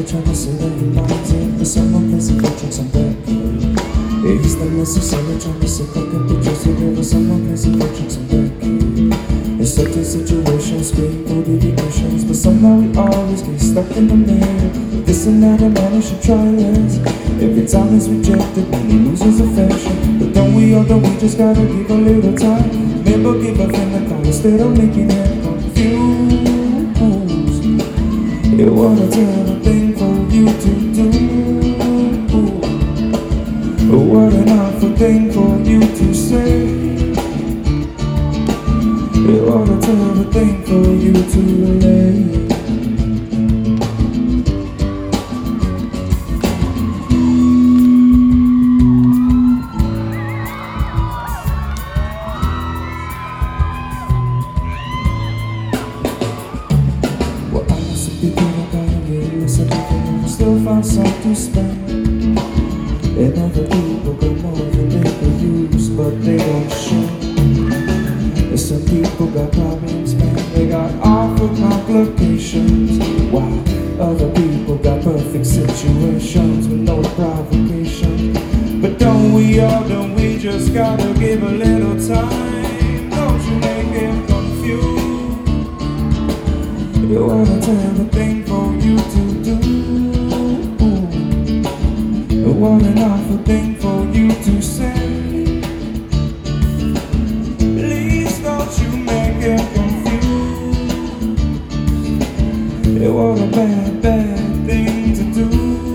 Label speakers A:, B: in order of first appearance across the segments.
A: trying to say that he minds it, but someone plays the tricks on back. He's not necessarily trying to say cock up the tricks together, someone plays the tricks on back. It's such a situation, scream for deviations, but somehow we always get stuck in the middle. This and that, a man who should try less. Every time he's rejected, when he loses affection. But don't we just gotta give a little time. Never give a friend a call instead of making him confused. It was a terrible thing for you to do. What an awful thing for you to say. It was a terrible thing for you to relate. Well, I must have been gotta get something and still find some to spend. And other people got more than they could use, but they don't show. And some people got problems, man, they got awful complications. While other people got perfect situations with no provocation. But don't we just gotta give a little time? Don't you make him confused? It was a terrible thing for you to do. What an awful thing for you to say. Please don't you make him confused. It was a bad, bad thing to do.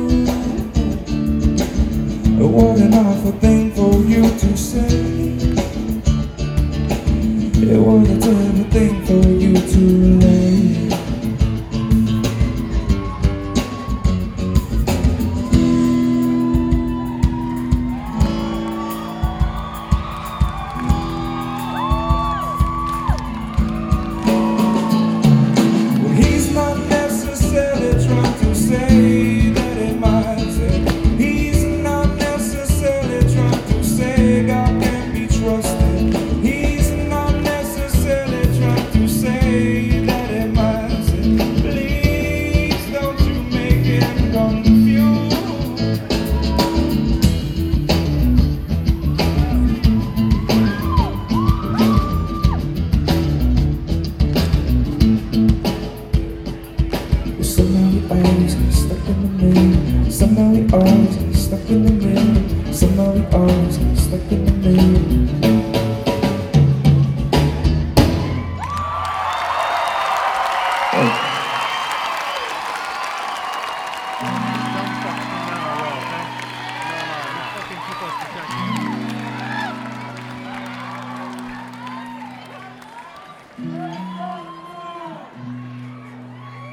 A: What an awful thing for you to say. It was a terrible thing for you to relate. Somehow we always get stuck in the middle. Somehow we always get stuck in the middle.